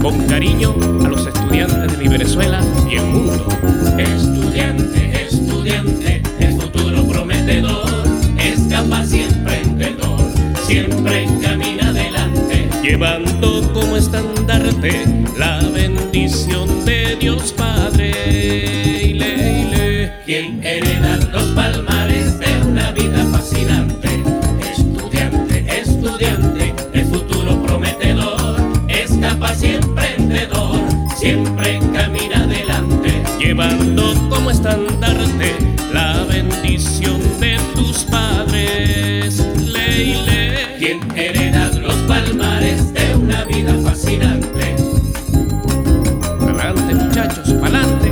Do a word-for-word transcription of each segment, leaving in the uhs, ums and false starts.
con cariño a los estudiantes de mi Venezuela y el mundo. Estudiante, estudiante, el futuro prometedor, es capaz y emprendedor, siempre camina adelante, llevando como estandarte la bendición de Dios Padre. Ile, ile. Quien hereda los palmares de una vida fascinante. Estudiante, estudiante, el futuro prometedor, es capaz y emprendedor, siempre camina adelante, llevando como estandarte la bendición de tus padres. Leile. quien hereda los palmares de una vida fascinante. Pa'lante, muchachos, pa'lante.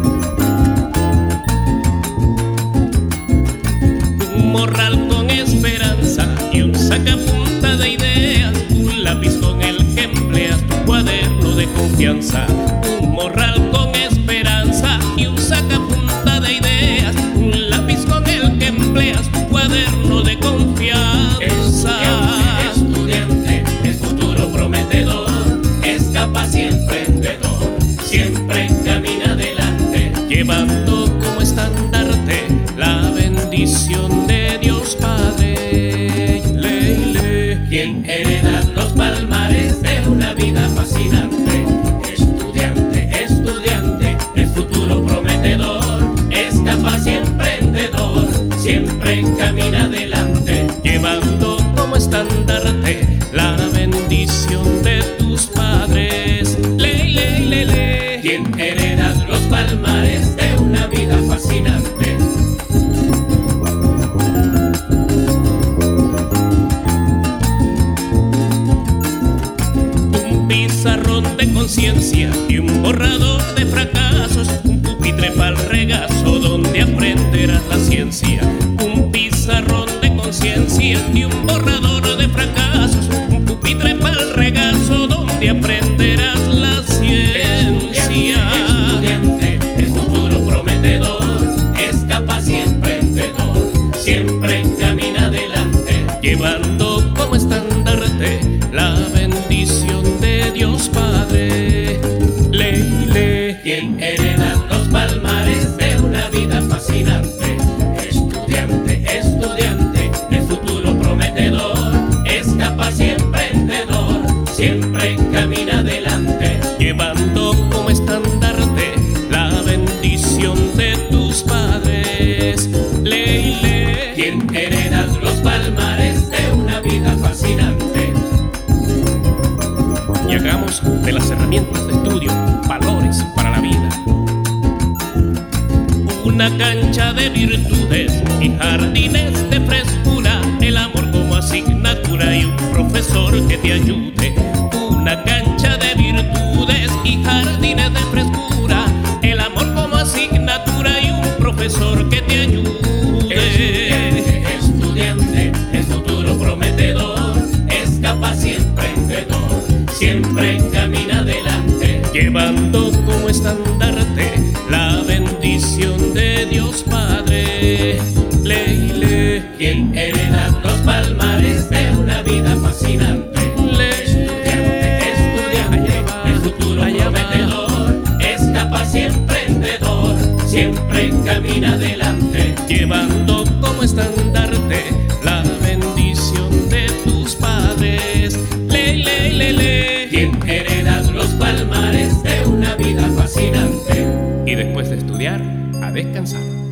Un morral con esperanza y un sacapunta de ideas, un lápiz con el que empleas tu cuaderno de confianza. Un morral con esperanza y un sacapunta de ideas, un lápiz con el que empleas tu cuaderno de confianza. Estudiante, estudiante, el futuro prometedor, es capaz y emprendedor, siempre camina adelante, llevando como estandarte la bendición de Dios Padre. Leile. quien hereda los palmares de una vida fascinante. Estudiante, estudiante, el futuro prometedor, es capaz y emprendedor, siempre camina adelante, llevando como estandarte la bendición de tus padres. Leile, leile. quien hereda los palmares de una vida fascinante. Un pizarrón de conciencia y un borrador de fracasos, un pupitre pa'l regazo donde aprenderás la ciencia. Un pizarrón de conciencia y un borrador de fracasos, un pupitre pa'l regazo donde aprenderás la ciencia. Estudiante, el futuro prometedor, es capaz y emprendedor, siempre camina adelante, llevando como estandarte la bendición de Dios Padre. Leile. quien hereda los palmares de una vida fascinante. Estudiante, estudiante, el futuro prometedor, es capaz y emprendedor, siempre camina adelante, llevando como estandarte la bendición de tus padres. Leile. quien hereda los palmares de una vida fascinante. Y hagamos de las herramientas de estudio valores para la vida. Una cancha de virtudes y jardines de frescura, el amor como asignatura y un profesor que te ayude. Una cancha de virtudes y jardines de frescura, el amor como asignatura y un profesor que te ayude. Estudiante, estudiante, el futuro prometedor, es capaz y emprendedor, siempre camina adelante, llevando como estandarte la bendición de Dios Padre. Leile. quien hereda los palmares de una vida fascinante. Estudiante, estudiante, el futuro prometedor, es capaz y emprendedor, siempre camina adelante, llevando como estandarte la bendición de tus padres. Leile, leile. quien hereda los palmares de una vida fascinante. Y después de estudiar, a descansar.